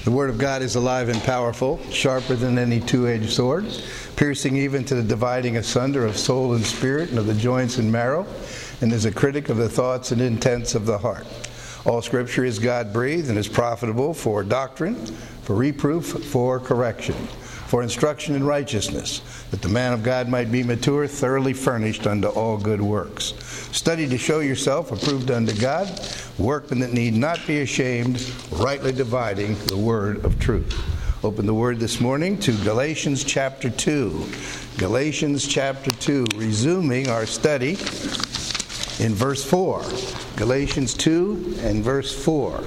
The Word of God is alive and powerful, sharper than any two-edged sword, piercing even to the dividing asunder of soul and spirit and of the joints and marrow, and is a critic of the thoughts and intents of the heart. All Scripture is God-breathed and is profitable for doctrine, for reproof, for correction, for instruction in righteousness, that the man of God might be mature, thoroughly furnished unto all good works. Study to show yourself approved unto God, workmen that need not be ashamed, rightly dividing the word of truth. Open the word this morning to Galatians chapter 2. Galatians chapter 2, resuming our study in verse 4. Galatians 2 and verse 4.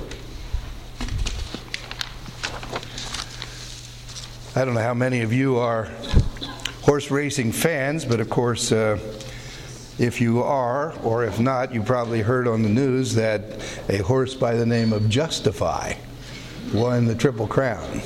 I don't know how many of you are horse racing fans, but of course, if you are, or if not, you probably heard on the news that a horse by the name of Justify won the Triple Crown.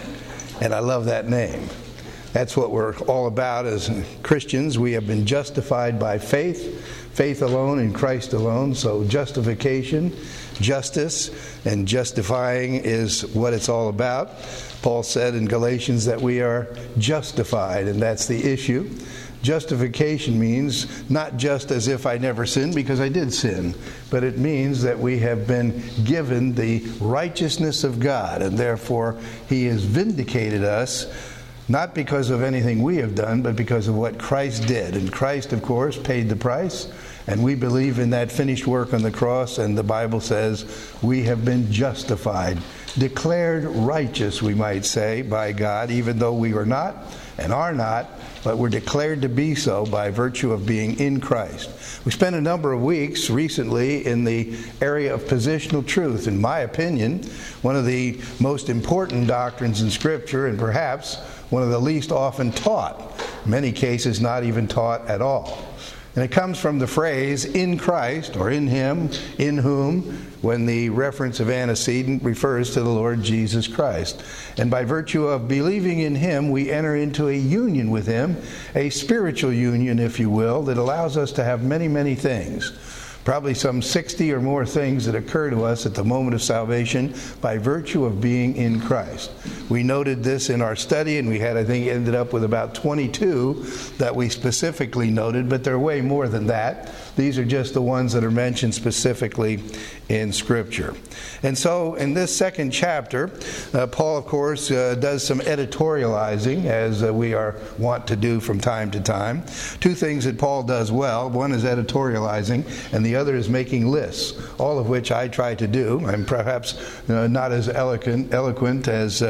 And I love that name. That's what we're all about as Christians. We have been justified by faith alone in Christ alone. So justification, justice, and justifying is what it's all about. Paul said in Galatians that we are justified, and that's the issue. Justification means not just as if I never sinned, because I did sin, but it means that we have been given the righteousness of God, and therefore He has vindicated us, not because of anything we have done, but because of what Christ did. And Christ, of course, paid the price, and we believe in that finished work on the cross, and the Bible says we have been justified, declared righteous, we might say, by God, even though we were not and are not, but we're declared to be so by virtue of being in Christ. We spent a number of weeks recently in the area of positional truth. In my opinion, one of the most important doctrines in Scripture, and perhaps one of the least often taught, in many cases not even taught at all. And it comes from the phrase, in Christ, or in Him, in whom, when the reference of antecedent refers to the Lord Jesus Christ. And by virtue of believing in Him, we enter into a union with Him, a spiritual union, if you will, that allows us to have many, many things. Probably some 60 or more things that occur to us at the moment of salvation by virtue of being in Christ. We noted this in our study, and we had, I think, ended up with about 22 that we specifically noted, but there are way more than that. These are just the ones that are mentioned specifically in Scripture. And so in this second chapter, Paul, of course, does some editorializing, as we are wont to do from time to time. Two things that Paul does well. One is editorializing, and the other is making lists, all of which I try to do. I'm perhaps not as eloquent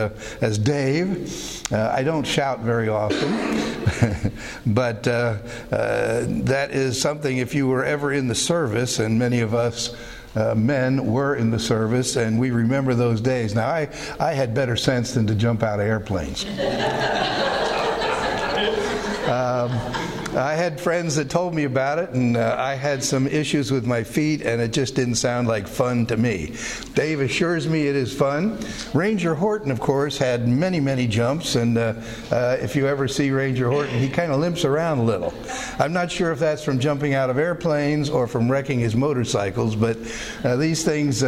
as Dave. I don't shout very often, but that is something, if you were ever in the service, and many of us men were in the service, and we remember those days. Now, I had better sense than to jump out of airplanes. I had friends that told me about it, and I had some issues with my feet, and it just didn't sound like fun to me. Dave assures me it is fun. Ranger Horton, of course, had many, many jumps, and if you ever see Ranger Horton, he kind of limps around a little. I'm not sure if that's from jumping out of airplanes or from wrecking his motorcycles, but these things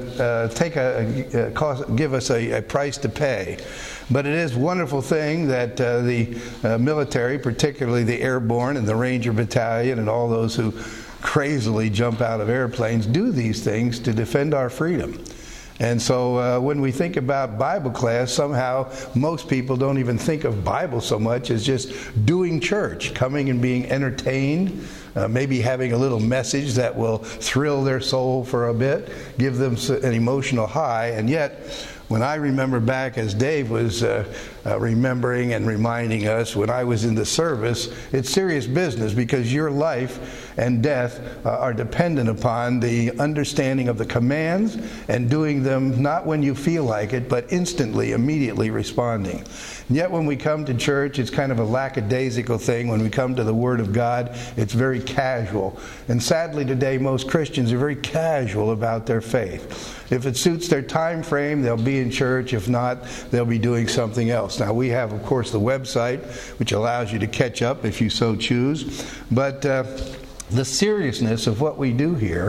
give us a price to pay. But it is a wonderful thing that the military, particularly the airborne and the Ranger Battalion and all those who crazily jump out of airplanes, do these things to defend our freedom. And so when we think about Bible class, somehow most people don't even think of Bible so much as just doing church, coming and being entertained, maybe having a little message that will thrill their soul for a bit, give them an emotional high. And yet, when I remember back, as Dave was remembering and reminding us, when I was in the service, it's serious business, because your life and death are dependent upon the understanding of the commands and doing them not when you feel like it, but instantly, immediately responding. And yet when we come to church, it's kind of a lackadaisical thing. When we come to the Word of God, it's very casual. And sadly today, most Christians are very casual about their faith. If it suits their time frame, they'll be in church. If not, they'll be doing something else. Now, we have, of course, the website, which allows you to catch up if you so choose. But the seriousness of what we do here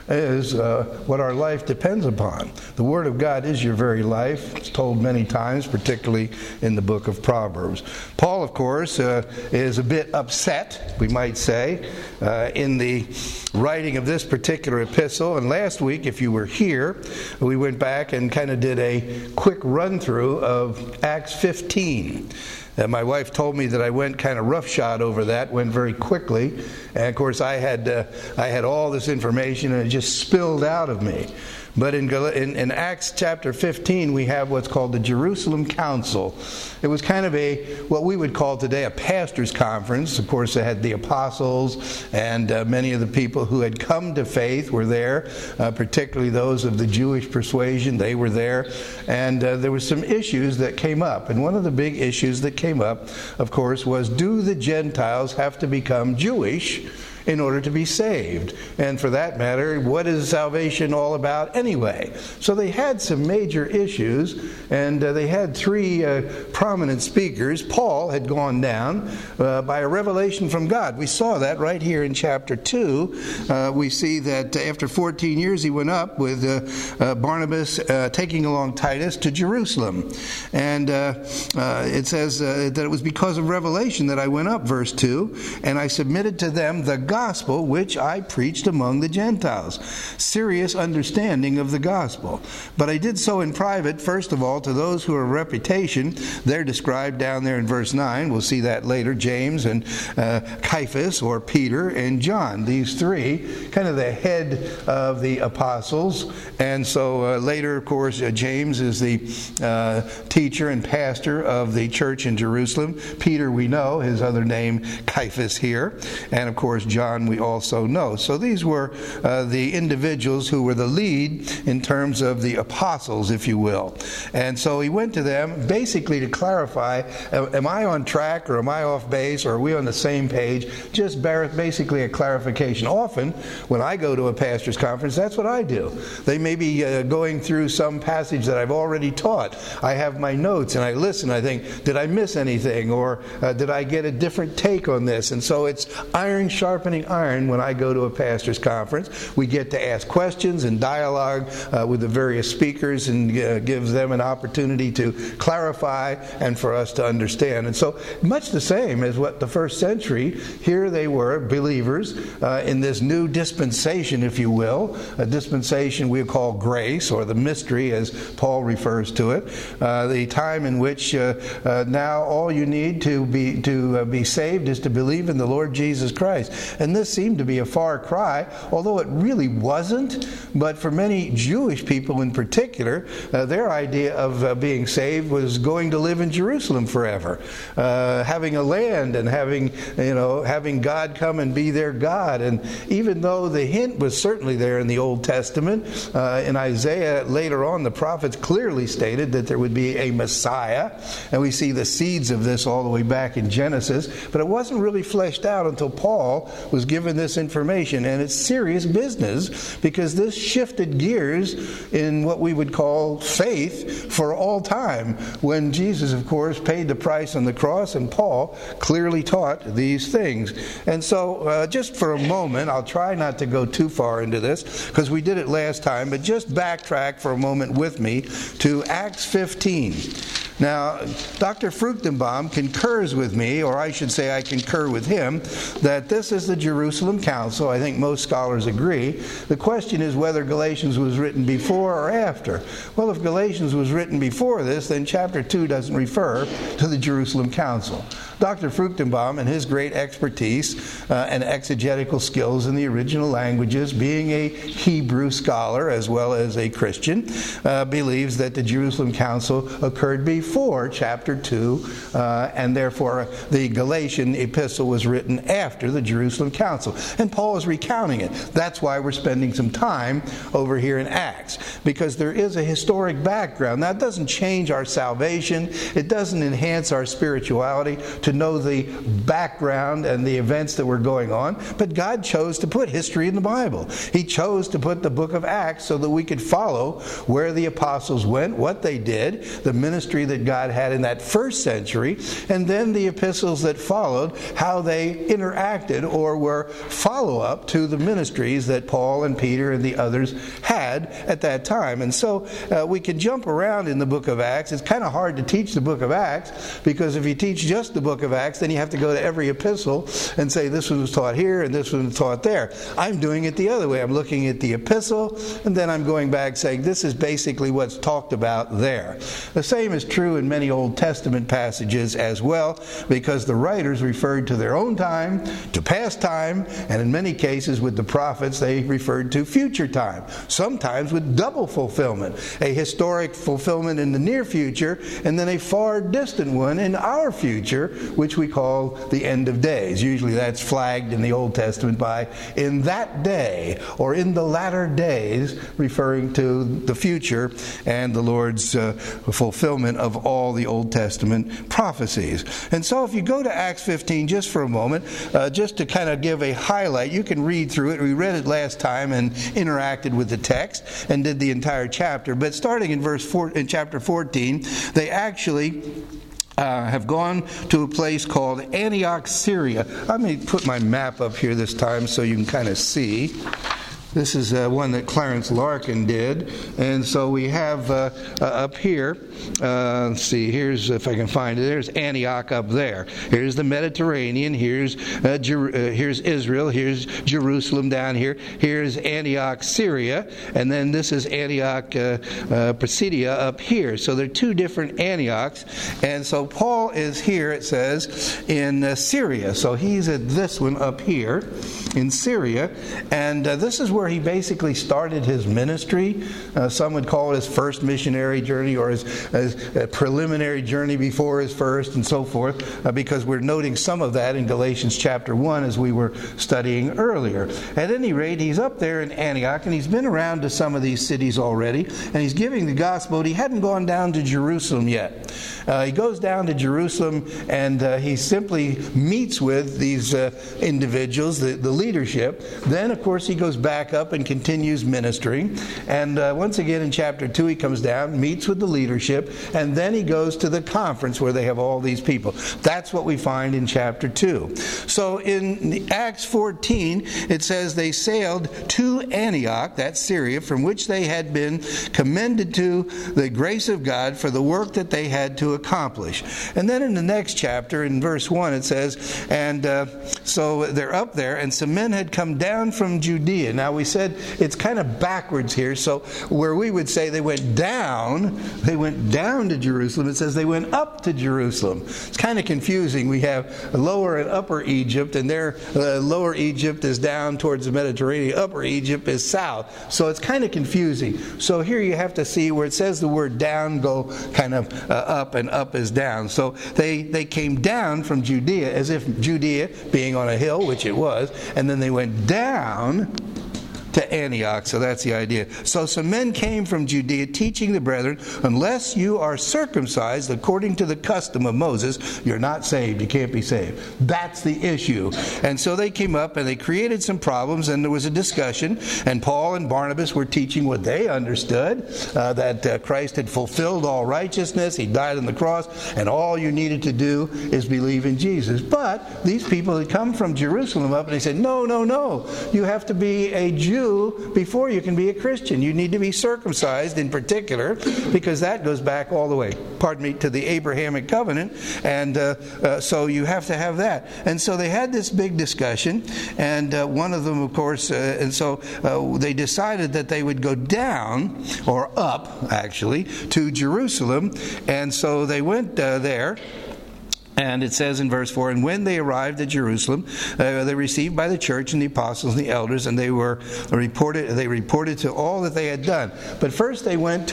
is what our life depends upon. The Word of God is your very life. It's told many times, particularly in the book of Proverbs. Paul, of course, is a bit upset, we might say, in the writing of this particular epistle. And last week, if you were here, we went back and kind of did a quick run-through of Acts 15. My wife told me that I went kind of roughshod over that, went very quickly. And of course, I had all this information and it just spilled out of me. But in Acts chapter 15, we have what's called the Jerusalem Council. It was kind of what we would call today a pastor's conference. Of course, they had the apostles and many of the people who had come to faith were there, particularly those of the Jewish persuasion. They were there. And there were some issues that came up. And one of the big issues that came up, of course, was, do the Gentiles have to become Jewish in order to be saved? And for that matter, what is salvation all about anyway? So they had some major issues, and they had three prominent speakers. Paul had gone down by a revelation from God. We saw that right here in chapter 2. We see that after 14 years he went up with Barnabas, taking along Titus to Jerusalem. And it says that it was because of revelation that I went up, verse 2, and I submitted to them the gospel which I preached among the Gentiles. Serious understanding of the gospel. But I did so in private, first of all, to those who are of reputation. They're described down there in verse 9. We'll see that later. James and Cephas, or Peter, and John. These three, kind of the head of the apostles. And so later, of course, James is the teacher and pastor of the church in Jerusalem. Peter, we know, his other name, Cephas here. And of course, John we also know. So these were the individuals who were the lead in terms of the apostles, if you will. And so he went to them basically to clarify, am I on track or am I off base or are we on the same page? Just basically a clarification. Often when I go to a pastor's conference, that's what I do. They may be going through some passage that I've already taught. I have my notes and I listen. I think, did I miss anything, or did I get a different take on this? And so it's iron sharpening iron when I go to a pastor's conference. We get to ask questions and dialogue with the various speakers, and gives them an opportunity to clarify and for us to understand. And so much the same as what the first century, here they were, believers in this new dispensation, if you will, a dispensation we call grace, or the mystery as Paul refers to it, the time in which now all you need to be saved is to believe in the Lord Jesus Christ. And this seemed to be a far cry, although it really wasn't. But for many Jewish people in particular, their idea of being saved was going to live in Jerusalem forever, having a land and having God come and be their God. And even though the hint was certainly there in the Old Testament, in Isaiah later on, the prophets clearly stated that there would be a Messiah, and we see the seeds of this all the way back in Genesis. But it wasn't really fleshed out until Paul was given this information, and it's serious business, because this shifted gears in what we would call faith for all time, when Jesus, of course, paid the price on the cross, and Paul clearly taught these things. And so just for a moment, I'll try not to go too far into this, because we did it last time, but just backtrack for a moment with me to Acts 15. Now, Dr. Fruchtenbaum concurs with me, or I should say I concur with him, that this is the Jerusalem Council. I think most scholars agree. The question is whether Galatians was written before or after. Well, if Galatians was written before this, then chapter 2 doesn't refer to the Jerusalem Council. Dr. Fruchtenbaum, and his great expertise and exegetical skills in the original languages, being a Hebrew scholar as well as a Christian, believes that the Jerusalem Council occurred before chapter 2, and therefore the Galatian epistle was written after the Jerusalem Council. And Paul is recounting it. That's why we're spending some time over here in Acts. because there is a historic background. That doesn't change our salvation. It doesn't enhance our spirituality to know the background and the events that were going on. But God chose to put history in the Bible. He chose to put the book of Acts so that we could follow where the apostles went, what they did, the ministry that God had in that first century, and then the epistles that followed, how they interacted or were follow-up to the ministries that Paul and Peter and the others had at that time. And so we can jump around in the book of Acts. It's kind of hard to teach the book of Acts, because if you teach just the book of Acts, then you have to go to every epistle and say this one was taught here and this one was taught there. I'm doing it the other way. I'm looking at the epistle, and then I'm going back saying this is basically what's talked about there. The same is true in many Old Testament passages as well, because the writers referred to their own time, to past time, and in many cases with the prophets they referred to future time, sometimes with double fulfillment, a historic fulfillment in the near future and then a far distant one in our future, which we call the end of days. Usually that's flagged in the Old Testament by in that day or in the latter days, referring to the future and the Lord's fulfillment of all the Old Testament prophecies. And so if you go to Acts 15 just for a moment, just to kind of give a highlight, you can read through it. We read it last time and interacted with the text and did the entire chapter. But starting in chapter 14, they actually have gone to a place called Antioch, Syria. Let me put my map up here this time so you can kind of see. This is one that Clarence Larkin did. And so we have up here, let's see, here's, if I can find it, there's Antioch up there. Here's the Mediterranean, here's Israel, here's Jerusalem down here, here's Antioch, Syria, and then this is Antioch, Pisidia up here. So there are two different Antiochs. And so Paul is here, it says, in Syria. So he's at this one up here in Syria. And this is where he basically started his ministry. Some would call it his first missionary journey, or his preliminary journey before his first, and so forth, because we're noting some of that in Galatians chapter 1 as we were studying earlier. At any rate, he's up there in Antioch, and he's been around to some of these cities already, and he's giving the gospel. He hadn't gone down to Jerusalem yet. He goes down to Jerusalem, and he simply meets with these individuals, the leadership. Then, of course, he goes back up and continues ministering. And once again in chapter 2, he comes down, meets with the leadership, and then he goes to the conference where they have all these people. That's what we find in chapter 2. So in Acts 14, it says they sailed to Antioch, that's Syria, from which they had been commended to the grace of God for the work that they had to accomplish. And then in the next chapter, in verse 1, it says, and so they're up there, and some men had come down from Judea. Now we said it's kind of backwards here, so where we would say they went down to Jerusalem, it says they went up to Jerusalem. It's kind of confusing. We have lower and upper Egypt, and their lower Egypt is down towards the Mediterranean, upper Egypt is south. So it's kind of confusing. So here you have to see where it says the word down, go kind of up, and up is down. So they came down from Judea, as if Judea being on a hill, which it was, and then they went down to Antioch. So that's the idea. So some men came from Judea teaching the brethren, unless you are circumcised according to the custom of Moses, you're not saved. You can't be saved. That's the issue. And so they came up and they created some problems, and there was a discussion, and Paul and Barnabas were teaching what they understood, that Christ had fulfilled all righteousness. He died on the cross, and all you needed to do is believe in Jesus. But these people had come from Jerusalem up, and they said, no. You have to be a Jew before you can be a Christian. You need to be circumcised in particular, because that goes back all the way, to the Abrahamic covenant, and so you have to have that. And so they had this big discussion, and one of them, of course, and so they decided that they would go down, or up, actually, to Jerusalem, and so they went there. And it says in verse 4, and when they arrived at Jerusalem, they received by the church and the apostles and the elders, and they reported to all that they had done. But first they went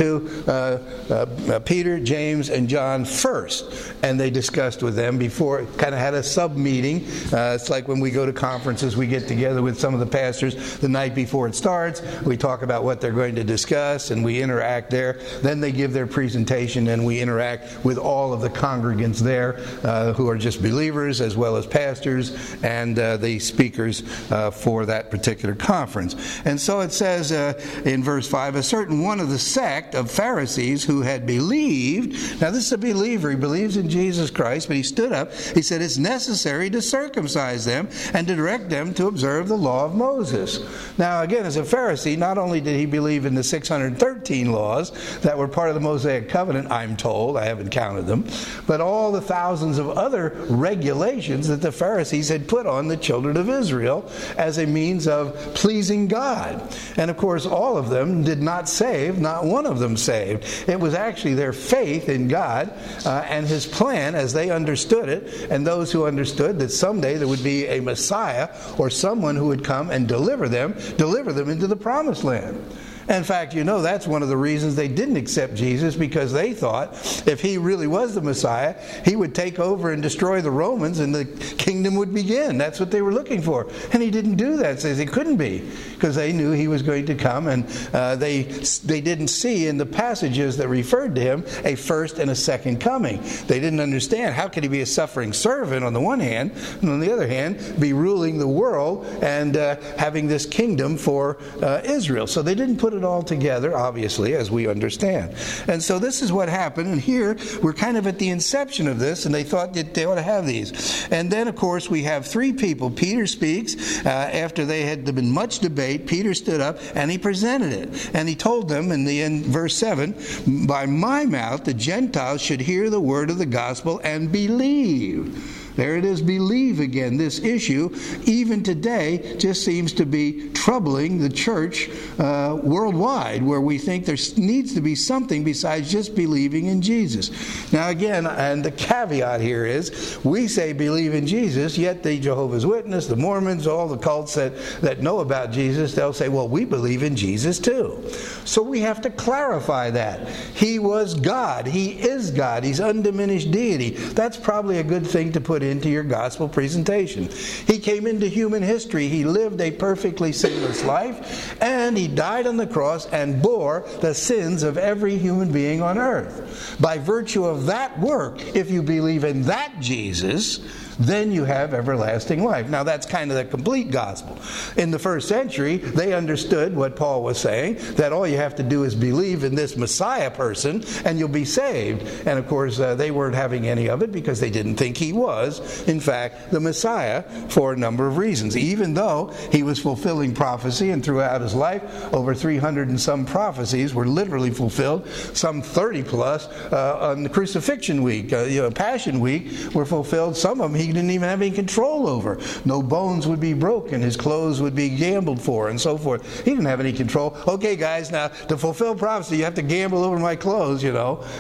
to Peter, James, and John first, and they discussed with them before, kind of had a sub-meeting. It's like when we go to conferences, we get together with some of the pastors the night before it starts. We talk about what they're going to discuss, and we interact there. Then they give their presentation, and we interact with all of the congregants there, who are just believers as well as pastors and the speakers for that particular conference. And so it says in verse 5, a certain one of the sect of Pharisees who had believed. Now this is a believer. He believes in Jesus Christ, but he stood up. He said it's necessary to circumcise them and to direct them to observe the law of Moses. Now again, as a Pharisee, not only did he believe in the 613 laws that were part of the Mosaic covenant, I'm told, I haven't counted them, but all the thousands of other regulations that the Pharisees had put on the children of Israel as a means of pleasing God. And of course, all of them did not save, not one of them saved. It was actually their faith in God and His plan as they understood it, and those who understood that someday there would be a Messiah or someone who would come and deliver them into the promised land. In fact, that's one of the reasons they didn't accept Jesus, because they thought if He really was the Messiah, He would take over and destroy the Romans and the kingdom would begin. That's what they were looking for. And He didn't do that, says He couldn't be, because they knew He was going to come, and they didn't see in the passages that referred to Him a first and a second coming. They didn't understand how could He be a suffering servant on the one hand, and on the other hand, be ruling the world and having this kingdom for Israel. So they didn't put it all together, obviously, as we understand. And so this is what happened, and here we're kind of at the inception of this, and they thought that they ought to have these. And then, of course, we have three people. Peter speaks. After they had been much debate, Peter stood up and he presented it. And he told them in verse 7, by my mouth the Gentiles should hear the word of the gospel and believe. There it is, believe again. This issue, even today, just seems to be troubling the church worldwide, where we think there needs to be something besides just believing in Jesus. Now again, and the caveat here is, we say believe in Jesus, yet the Jehovah's Witnesses, the Mormons, all the cults that know about Jesus, they'll say, well, we believe in Jesus too. So we have to clarify that. He was God. He is God. He's undiminished deity. That's probably a good thing to put into your gospel presentation. He came into human history. He lived a perfectly sinless life, and He died on the cross and bore the sins of every human being on earth. By virtue of that work, if you believe in that Jesus, then you have everlasting life. Now that's kind of the complete gospel. In the first century, they understood what Paul was saying, that all you have to do is believe in this Messiah person and you'll be saved. And of course, they weren't having any of it because they didn't think He was, in fact, the Messiah for a number of reasons. Even though He was fulfilling prophecy, and throughout His life, over 300 and some prophecies were literally fulfilled, some 30 plus on the crucifixion week, Passion week were fulfilled. Some of them He didn't even have any control over. No bones would be broken. His clothes would be gambled for, and so forth. He didn't have any control. Okay, guys, now to fulfill prophecy, you have to gamble over my clothes, He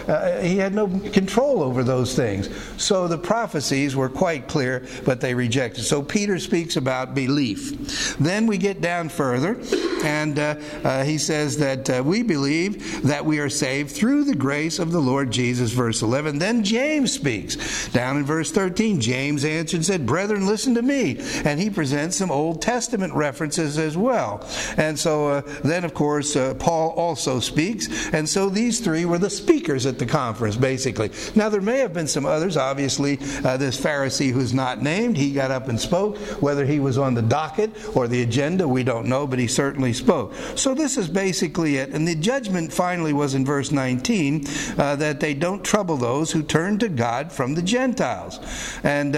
had no control over those things. So the prophecies were quite clear, but they rejected. So Peter speaks about belief. Then we get down further, and he says that we believe that we are saved through the grace of the Lord Jesus, verse 11. Then James speaks. Down in verse 13, James answered and said, brethren, listen to me. And he presents some Old Testament references as well. And so then, of course, Paul also speaks. And so these three were the speakers at the conference, basically. Now, there may have been some others. Obviously, this Pharisee who's not named, he got up and spoke. Whether he was on the docket or the agenda, we don't know, but he certainly spoke. So this is basically it. And the judgment finally was in verse 19, that they don't trouble those who turn to God from the Gentiles. And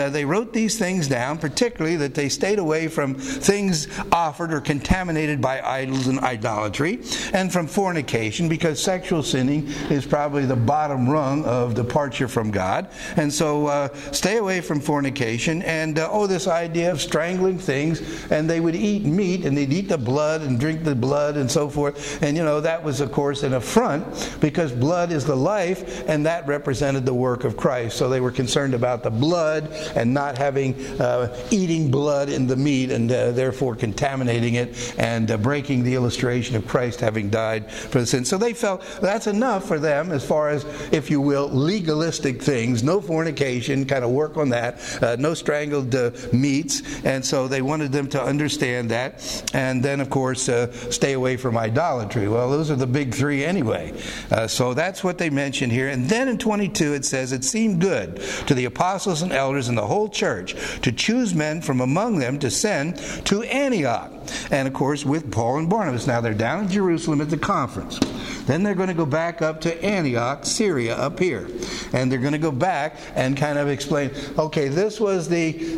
they wrote these things down, particularly that they stayed away from things offered or contaminated by idols and idolatry, and from fornication, because sexual sinning is probably the bottom rung of departure from God. And so stay away from fornication, and this idea of strangling things, and they would eat meat, and they'd eat the blood and drink the blood and so forth. And that was, of course, an affront, because blood is the life, and that represented the work of Christ. So they were concerned about the blood and not having eating blood in the meat, and therefore contaminating it and breaking the illustration of Christ having died for the sin. So they felt that's enough for them as far as, if you will, legalistic things. No fornication, kind of work on that. No strangled meats. And so they wanted them to understand that. And then, of course, stay away from idolatry. Well, those are the big three anyway. So that's what they mention here. And then in 22 it says, it seemed good to the apostles and elders and the whole church to choose men from among them to send to Antioch. And of course with Paul and Barnabas. Now they're down in Jerusalem at the conference. Then they're going to go back up to Antioch, Syria, up here. And they're going to go back and kind of explain, okay, this was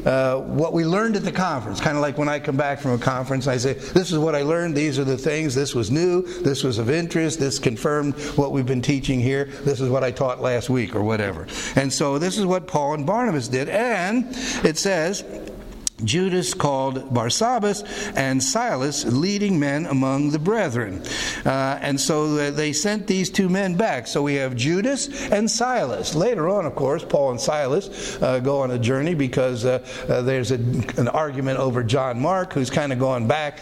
what we learned at the conference. Kind of like when I come back from a conference, I say, this is what I learned, these are the things, this was new, this was of interest, this confirmed what we've been teaching here, this is what I taught last week, or whatever. And so this is what Paul and Barnabas did. And it says, Judas called Barsabbas and Silas leading men among the brethren. And so they sent these two men back. So we have Judas and Silas. Later on, of course, Paul and Silas go on a journey because there's an argument over John Mark, who's kind of going back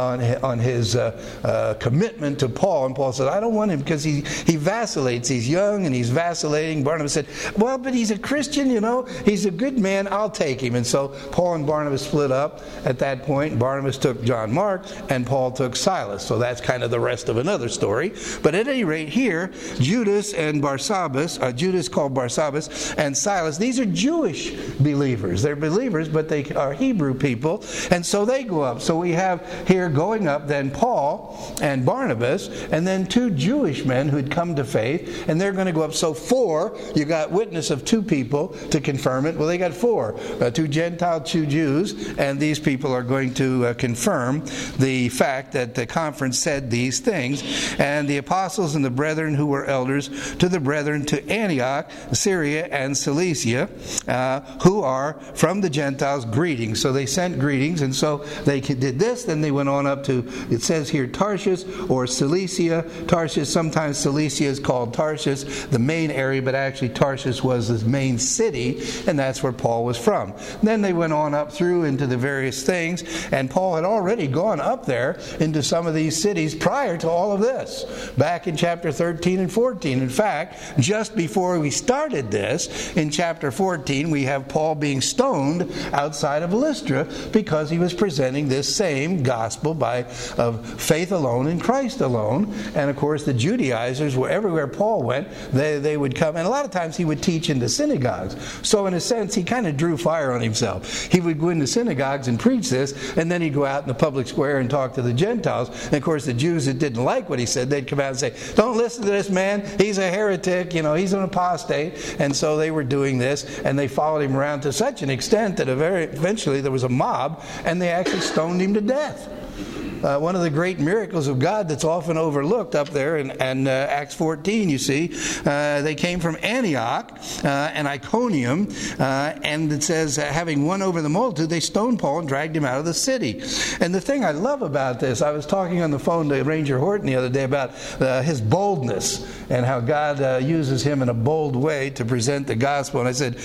on his commitment to Paul. And Paul said, I don't want him because he vacillates. He's young and he's vacillating. Barnabas said, well, but he's a Christian, He's a good man. I'll take him. And so Paul and Barnabas split up at that point. Barnabas took John Mark and Paul took Silas. So that's kind of the rest of another story. But at any rate here, Judas and Barsabbas, Judas called Barsabbas and Silas, these are Jewish believers. They're believers, but they are Hebrew people. And so they go up. So we have here going up then Paul and Barnabas, and then two Jewish men who had come to faith, and they're going to go up. So 4, you got witness of 2 people to confirm it. Well, they got 4, 2 Gentile, 2 Jews, and these people are going to confirm the fact that the conference said these things. And the apostles and the brethren who were elders to the brethren to Antioch, Syria, and Cilicia, who are from the Gentiles, greetings. So they sent greetings, and so they did this. Then they went on up to, it says here, Tarshish or Cilicia. Tarshish, sometimes Cilicia is called Tarshish, the main area, but actually Tarshish was the main city, and that's where Paul was from. Then they went on up through into the various things, and Paul had already gone up there into some of these cities prior to all of this, back in chapter 13 and 14. In fact, just before we started this, in chapter 14, we have Paul being stoned outside of Lystra because he was presenting this same gospel of faith alone in Christ alone. And of course the Judaizers, everywhere Paul went, they would come, and a lot of times he would teach in the synagogues. So in a sense, he kind of drew fire on himself. He would go into synagogues and preach this, and then he'd go out in the public square and talk to the Gentiles. And of course the Jews that didn't like what he said, they'd come out and say, don't listen to this man, he's a heretic, he's an apostate. And so they were doing this, and they followed him around to such an extent that eventually there was a mob, and they actually stoned him to death. One of the great miracles of God that's often overlooked up there in Acts 14, you see, they came from Antioch and Iconium, and it says, having won over the multitude, they stoned Paul and dragged him out of the city. And the thing I love about this, I was talking on the phone to Ranger Horton the other day about his boldness and how God uses him in a bold way to present the gospel. And I said,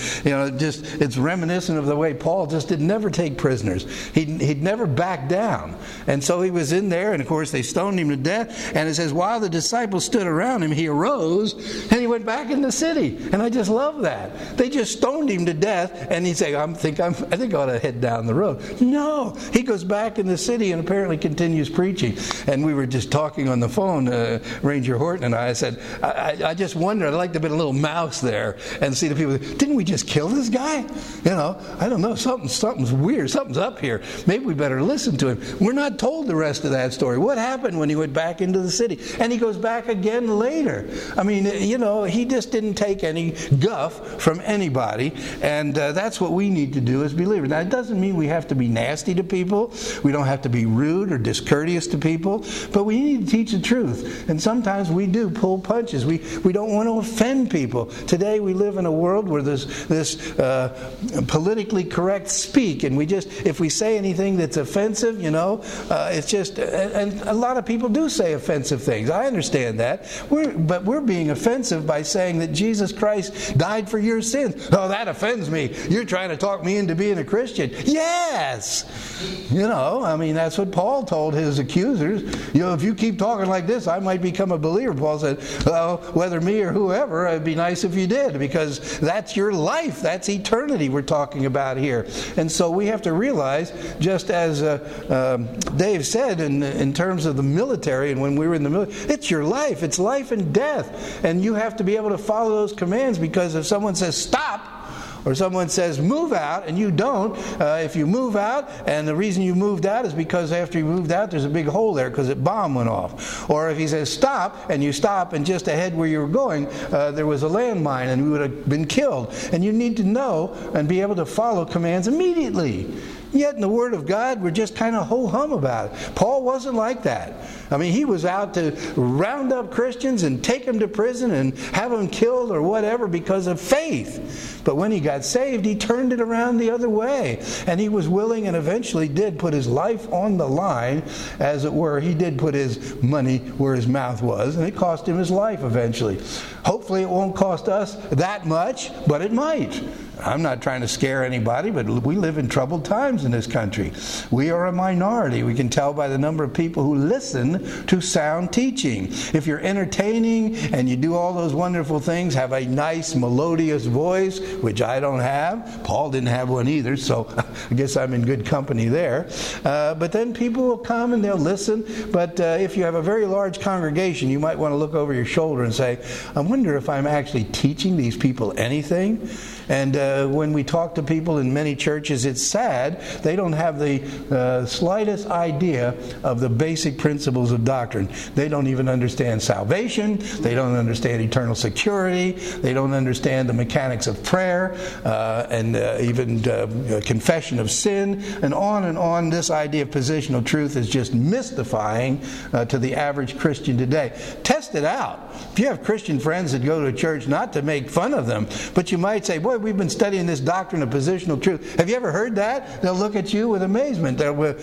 it's reminiscent of the way Paul just did never take prisoners. He'd never back down. And so he was in there, and of course they stoned him to death. And it says, while the disciples stood around him, he arose and he went back in the city. And I just love that. They just stoned him to death, and he'd say, I think I ought to head down the road. No, he goes back in the city and apparently continues preaching. And we were just talking on the phone, Ranger Horton and I said, I just wonder, I'd like to be a little mouse there and see the people, didn't we just kill this guy? I don't know, something's weird, something's up here. Maybe we better listen to him. We're not told the rest of that story. What happened when he went back into the city? And he goes back again later. I mean, he just didn't take any guff from anybody. And that's what we need to do as believers. Now, it doesn't mean we have to be nasty to people. We don't have to be rude or discourteous to people. But we need to teach the truth. And sometimes we do pull punches. We don't want to offend people. Today we live in a world where there's this politically correct speak. And if we say anything that's offensive, it's just, and a lot of people do say offensive things. I understand that. But we're being offensive by saying that Jesus Christ died for your sins. Oh, that offends me. You're trying to talk me into being a Christian. Yes! That's what Paul told his accusers. If you keep talking like this, I might become a believer. Paul said, well, whether me or whoever, it'd be nice if you did, because that's your life. That's eternity we're talking about here. And so we have to realize, just as Dave said in terms of the military, and when we were in the military, it's your life. It's life and death. And you have to be able to follow those commands, because if someone says stop, or someone says move out, and you don't, if you move out, and the reason you moved out is because after you moved out there's a big hole there because a bomb went off. Or if he says stop, and you stop, and just ahead where you were going there was a landmine and we would have been killed. And you need to know and be able to follow commands immediately. Yet in the Word of God, we're just kind of ho-hum about it. Paul wasn't like that. He was out to round up Christians and take them to prison and have them killed or whatever because of faith. But when he got saved, he turned it around the other way. And he was willing and eventually did put his life on the line, as it were. He did put his money where his mouth was, and it cost him his life eventually. Hopefully it won't cost us that much, but it might. I'm not trying to scare anybody, but we live in troubled times in this country. We are a minority. We can tell by the number of people who listen to sound teaching. If you're entertaining and you do all those wonderful things, have a nice melodious voice, which I don't have. Paul didn't have one either, so I guess I'm in good company there. But then people will come and they'll listen. But if you have a very large congregation, you might want to look over your shoulder and say, I wonder if I'm actually teaching these people anything. And when we talk to people in many churches, it's sad. They don't have the slightest idea of the basic principles of doctrine. They don't even understand salvation. They don't understand eternal security. They don't understand the mechanics of prayer and even confession of sin. And on. This idea of positional truth is just mystifying to the average Christian today. Test it out. If you have Christian friends that go to a church, not to make fun of them, but you might say, boy, we've been studying this doctrine of positional truth. Have you ever heard that? They'll look at you with amazement. They'll go,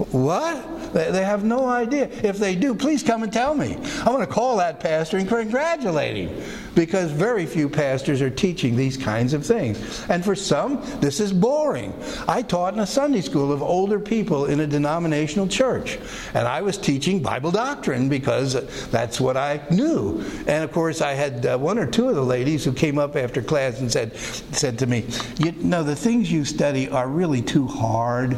what? They have no idea. If they do, please come and tell me. I want to call that pastor and congratulate him, because very few pastors are teaching these kinds of things. And for some, this is boring. I taught in a Sunday school of older people in a denominational church, and I was teaching Bible doctrine because that's what I knew. And of course, I had one or two of the ladies who came up after class and said to me, the things you study are really too hard.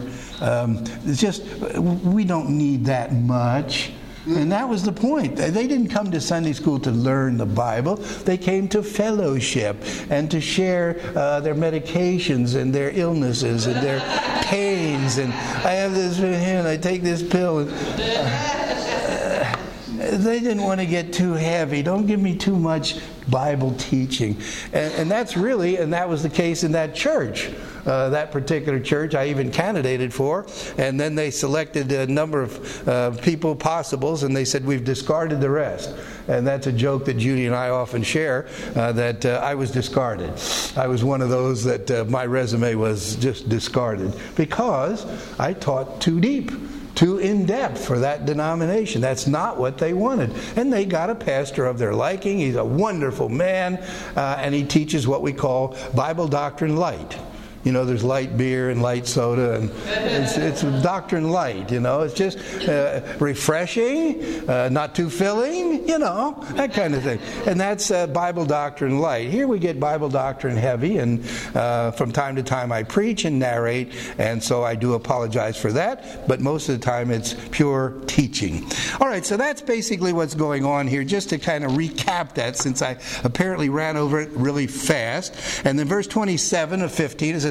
We don't need that much. And that was the point. They didn't come to Sunday school to learn the Bible. They came to fellowship and to share their medications and their illnesses and their pains. And I have this here and I take this pill. And, they didn't want to get too heavy. Don't give me too much Bible teaching. And that was the case in that church. That particular church I even candidated for, and then they selected a number of people possibles, and they said, we've discarded the rest. And that's a joke that Judy and I often share, that I was discarded. I was one of those that my resume was just discarded because I taught too deep, too in-depth for that denomination. That's not what they wanted. And they got a pastor of their liking. He's a wonderful man, and he teaches what we call Bible doctrine light. There's light beer and light soda, and it's doctrine light, It's just refreshing, not too filling, that kind of thing. And that's Bible doctrine light. Here we get Bible doctrine heavy, and from time to time I preach and narrate, and so I do apologize for that, but most of the time it's pure teaching. All right, so that's basically what's going on here, just to kind of recap that, since I apparently ran over it really fast. And then verse 27 of 15, it says,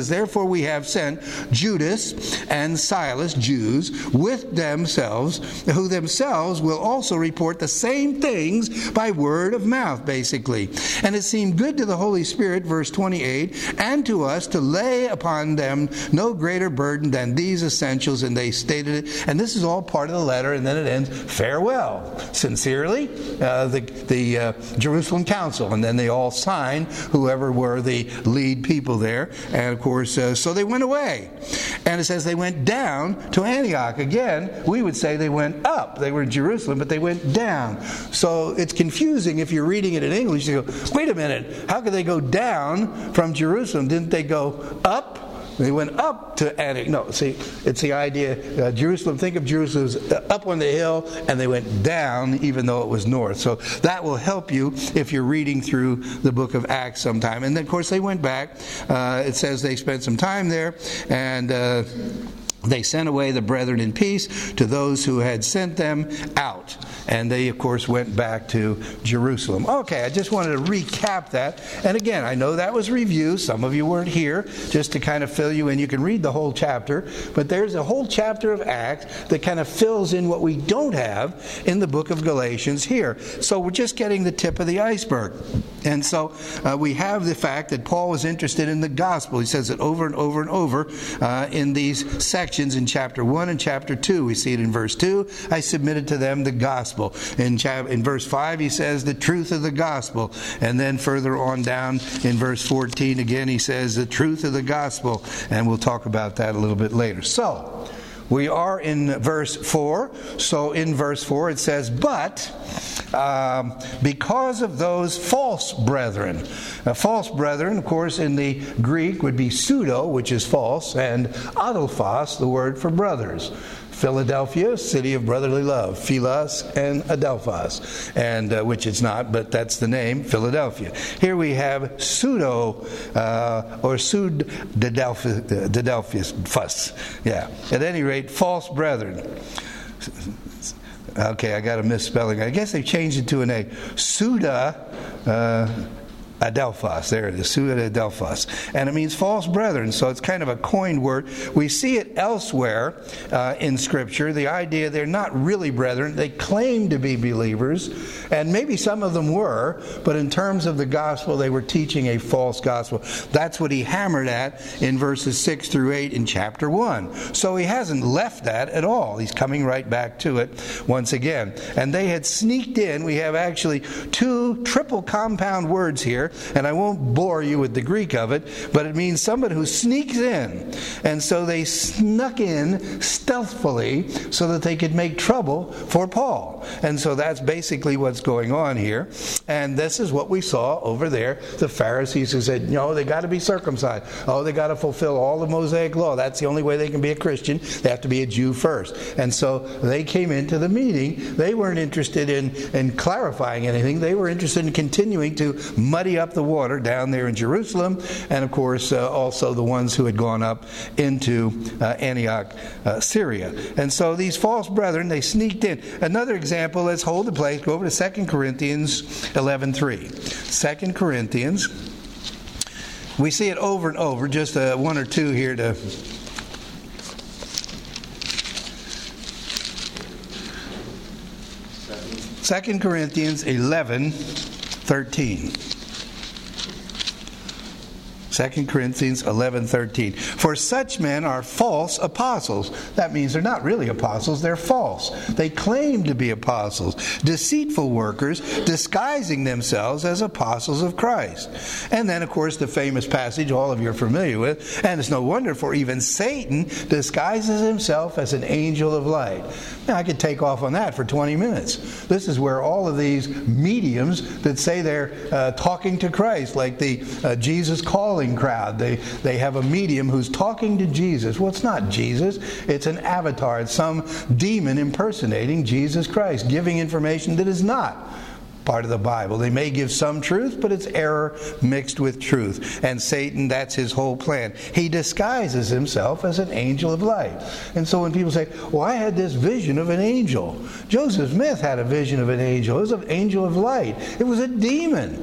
says, therefore we have sent Judas and Silas, Jews, with themselves, who themselves will also report the same things by word of mouth, basically. And it seemed good to the Holy Spirit, verse 28, and to us to lay upon them no greater burden than these essentials. And they stated it. And this is all part of the letter. And then it ends, farewell. Sincerely, the Jerusalem Council. And then they all sign, whoever were the lead people there. And of course, so they went away. And it says they went down to Antioch. Again, we would say they went up. They were in Jerusalem, but they went down. So it's confusing if you're reading it in English. You go, wait a minute, how could they go down from Jerusalem? Didn't they go up? They went up to Antioch. No, see, it's the idea, Jerusalem, think of Jerusalem as up on the hill, and they went down even though it was north. So that will help you if you're reading through the book of Acts sometime. And then, of course, they went back. It says they spent some time there, and they sent away the brethren in peace to those who had sent them out. And they, of course, went back to Jerusalem. Okay, I just wanted to recap that. And again, I know that was review. Some of you weren't here, just to kind of fill you in. You can read the whole chapter, but there's a whole chapter of Acts that kind of fills in what we don't have in the book of Galatians here. So we're just getting the tip of the iceberg. And so we have the fact that Paul was interested in the gospel. He says it over and over and over in these sections in chapter 1 and chapter 2. We see it in verse 2. I submitted to them the gospel. In verse 5, he says the truth of the gospel. And then further on down in verse 14, again, he says the truth of the gospel. And we'll talk about that a little bit later. So, we are in verse 4. So in verse 4 it says, but because of those false brethren. False brethren, of course, in the Greek would be pseudo, which is false, and adelphos, the word for brothers. Philadelphia, city of brotherly love, Philos and Adelphos, and which it's not, but that's the name, Philadelphia. Here we have pseudo or pseudadelphus. Yeah. At any rate, false brethren. Okay, I got a misspelling. I guess they changed it to an A. Adelphos, there it is, Pseudadelphos. And it means false brethren, so it's kind of a coined word. We see it elsewhere in Scripture, the idea they're not really brethren. They claim to be believers, and maybe some of them were, but in terms of the gospel, they were teaching a false gospel. That's what he hammered at in verses 6 through 8 in chapter 1. So he hasn't left that at all. He's coming right back to it once again. And they had sneaked in. We have actually two triple compound words here, and I won't bore you with the Greek of it, but it means somebody who sneaks in. And so they snuck in stealthily so that they could make trouble for Paul. And so that's basically what's going on here. And this is what we saw over there. The Pharisees who said, no, they got to be circumcised. Oh, they got to fulfill all the Mosaic law. That's the only way they can be a Christian. They have to be a Jew first. And so they came into the meeting. They weren't interested in clarifying anything. They were interested in continuing to muddy up the water down there in Jerusalem, and of course also the ones who had gone up into Antioch, Syria. And so these false brethren, they sneaked in. Another example, let's hold the place, go over to 2 Corinthians 11:3. 2 Corinthians, we see it over and over, just one or two here to... Second Corinthians 11:13. 2 Corinthians 11:13. For such men are false apostles. That means they're not really apostles, they're false. They claim to be apostles, deceitful workers, disguising themselves as apostles of Christ. And then, of course, the famous passage all of you are familiar with, and it's no wonder, for even Satan disguises himself as an angel of light. Now, I could take off on that for 20 minutes. This is where all of these mediums that say they're talking to Christ, like the Jesus Calling crowd. They have a medium who's talking to Jesus. Well, it's not Jesus. It's an avatar. It's some demon impersonating Jesus Christ, giving information that is not part of the Bible. They may give some truth, but it's error mixed with truth. And Satan, that's his whole plan. He disguises himself as an angel of light. And so when people say, well, I had this vision of an angel. Joseph Smith had a vision of an angel. It was an angel of light. It was a demon.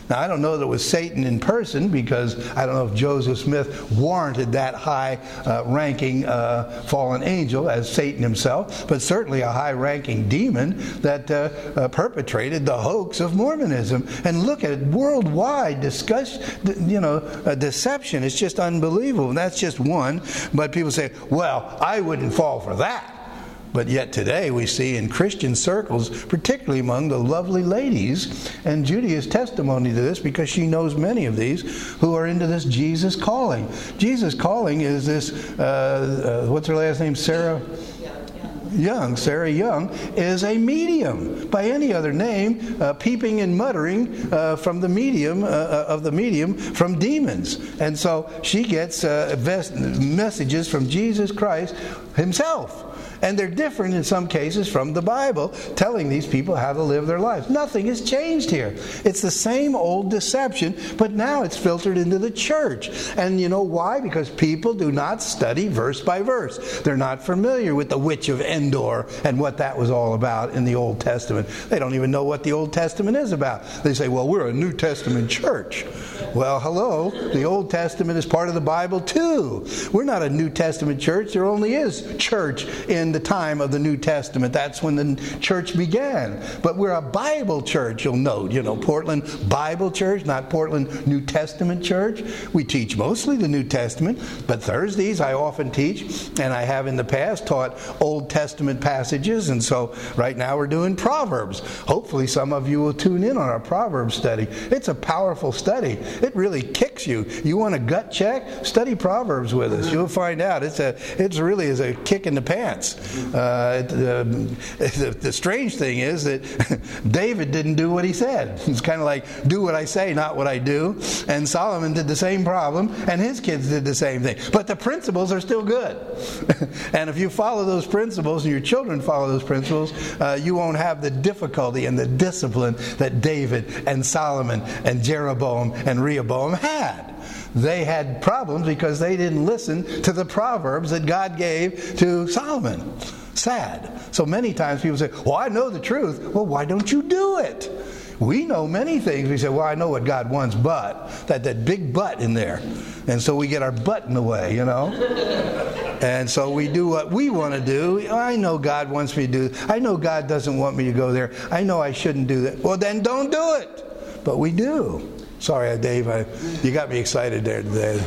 Now, I don't know that it was Satan in person, because I don't know if Joseph Smith warranted that high-ranking fallen angel as Satan himself, but certainly a high-ranking demon that perpetrated the hoax of Mormonism. And look at it, worldwide deception. It's just unbelievable. And that's just one. But people say, well, I wouldn't fall for that. But yet today we see in Christian circles, particularly among the lovely ladies, and Judy is testimony to this because she knows many of these who are into this Jesus calling. Jesus calling is this, what's her last name, Sarah Young is a medium. By any other name, peeping and muttering from the medium from demons. And so she gets messages from Jesus Christ himself. And they're different in some cases from the Bible, telling these people how to live their lives. Nothing has changed here. It's the same old deception, but now it's filtered into the church. And you know why? Because people do not study verse by verse. They're not familiar with the witch of Endor and what that was all about in the Old Testament. They don't even know what the Old Testament is about. They say, well, we're a New Testament church. Well, hello, the Old Testament is part of the Bible too. We're not a New Testament church. There only is church in the time of the New Testament. That's when the church began. But we're a Bible church, you'll note. Portland Bible Church, not Portland New Testament Church. We teach mostly the New Testament, but Thursdays I often teach, and I have in the past taught Old Testament passages, and so right now we're doing Proverbs. Hopefully some of you will tune in on our Proverbs study. It's a powerful study. It really kicks you. You want a gut check? Study Proverbs with us. You'll find out it's really is a kick in the pants. The strange thing is that David didn't do what he said. It's kind of like, do what I say, not what I do. And Solomon did the same problem, and his kids did the same thing. But the principles are still good. And if you follow those principles, and your children follow those principles, you won't have the difficulty and the discipline that David and Solomon and Jeroboam and Rehoboam had. They had problems because they didn't listen to the Proverbs that God gave to Solomon. Sad. So many times people say, well, I know the truth. Well, why don't you do it? We know many things. We say, well, I know what God wants, but that big but in there. And so we get our butt in the way, And so we do what we want to do. I know God wants me to do it. I know God doesn't want me to go there. I know I shouldn't do that. Well, then don't do it. But we do. Sorry, Dave, you got me excited there today.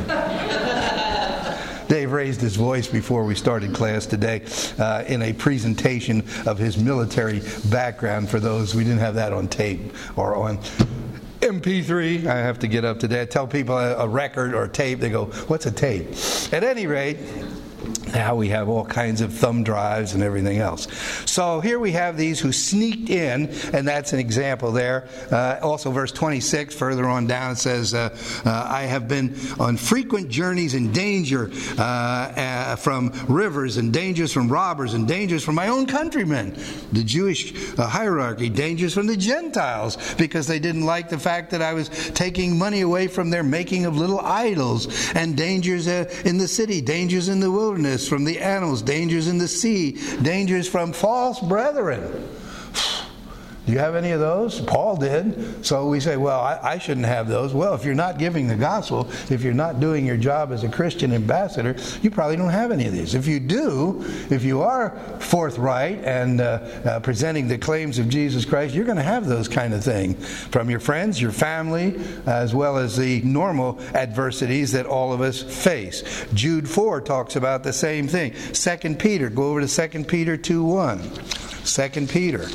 Dave raised his voice before we started class today in a presentation of his military background. For those, we didn't have that on tape or on MP3. I have to get up to that. Tell people a record or a tape. They go, what's a tape? At any rate, now we have all kinds of thumb drives and everything else. So here we have these who sneaked in, and that's an example there. Also verse 26, further on down, it says, I have been on frequent journeys in danger from rivers, and dangers from robbers, and dangers from my own countrymen. The Jewish hierarchy, dangers from the Gentiles, because they didn't like the fact that I was taking money away from their making of little idols, and dangers in the city, dangers in the wilderness, from the animals, dangers in the sea, dangers from false brethren. Do you have any of those? Paul did. So we say, well, I shouldn't have those. Well, if you're not giving the gospel, if you're not doing your job as a Christian ambassador, you probably don't have any of these. If you do, if you are forthright and presenting the claims of Jesus Christ, you're going to have those kind of things from your friends, your family, as well as the normal adversities that all of us face. Jude 4 talks about the same thing. 2 Peter, go over to 2 Peter 2:1. 2 Peter.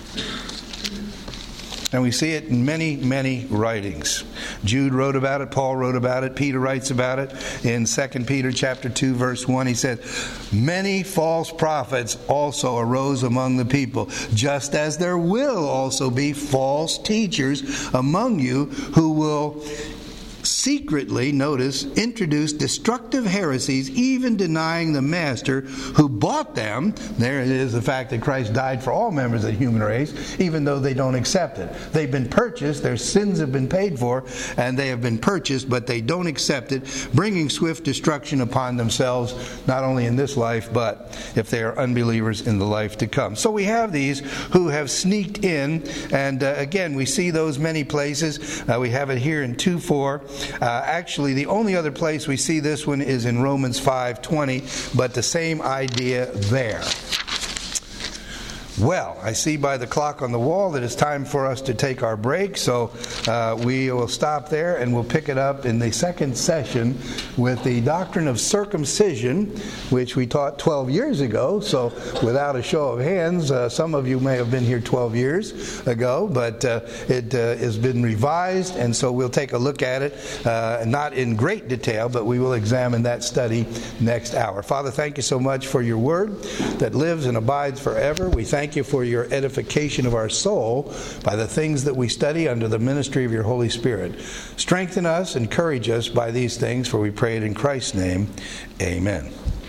And we see it in many, many writings. Jude wrote about it, Paul wrote about it, Peter writes about it. In 2 Peter chapter 2, verse 1, he said, many false prophets also arose among the people, just as there will also be false teachers among you who will seek secretly, notice, introduced destructive heresies, even denying the master who bought them. There it is, the fact that Christ died for all members of the human race, even though they don't accept it. They've been purchased, their sins have been paid for, and they have been purchased, but they don't accept it, bringing swift destruction upon themselves, not only in this life, but if they are unbelievers, in the life to come. So we have these who have sneaked in, and again, we see those many places. We have it here in 2:4. Actually, the only other place we see this one is in Romans 5:20, but the same idea there. Well, I see by the clock on the wall that it's time for us to take our break, so we will stop there and we'll pick it up in the second session with the doctrine of circumcision, which we taught 12 years ago. So without a show of hands, some of you may have been here 12 years ago, but it has been revised, and so we'll take a look at it, not in great detail, but we will examine that study next hour. Father, thank you so much for your word that lives and abides forever. We thank you for your edification of our soul by the things that we study under the ministry of your Holy Spirit. Strengthen us, encourage us by these things, for we pray it in Christ's name. Amen.